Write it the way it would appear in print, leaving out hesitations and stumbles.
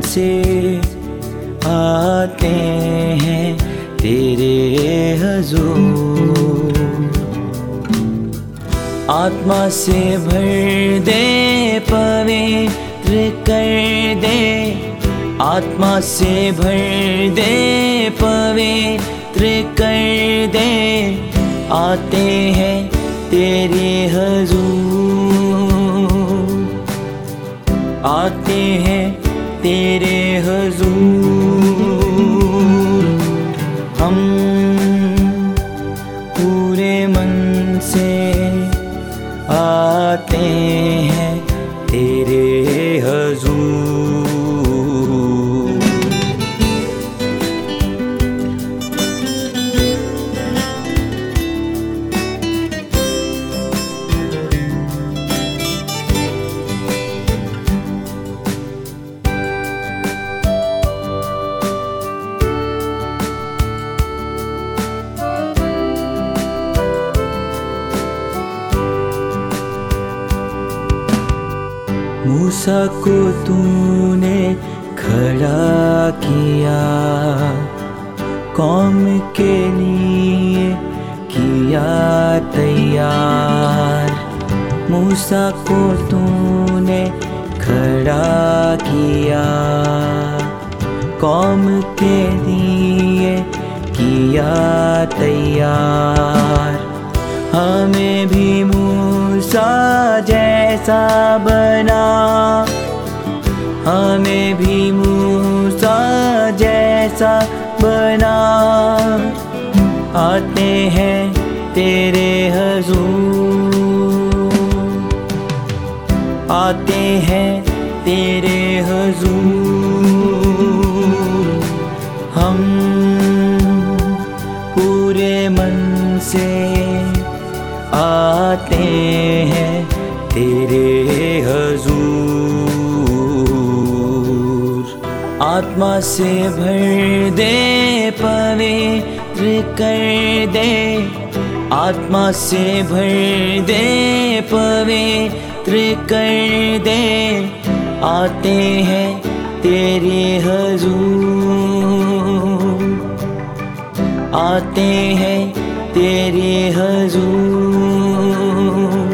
से आते हैं तेरे हुजूर। आत्मा से भर दे, पवित्र कर दे, आत्मा से भर दे, पवित्र कर दे। आते हैं तेरे हुजूर, आते हैं तेरे हुजूर। हम पूरे मन से आते हैं तेरे हुजूर। मूसा को तूने खड़ा किया, कौम के लिए किया तैयार। मूसा को तूने खड़ा किया, कौम के लिए किया तैयार। हमें भी मूसा जैसा बना, हमें भी मूसा जैसा बना। आते हैं तेरे हुजूर, आते हैं तेरे हुजूर। हम पूरे मन से आते हैं तेरे हुजूर। आत्मा से भर दे, पवित्र कर दे, आत्मा से भर दे, पवित्र कर दे। आते हैं तेरे हुजूर, आते हैं तेरे हुजूर।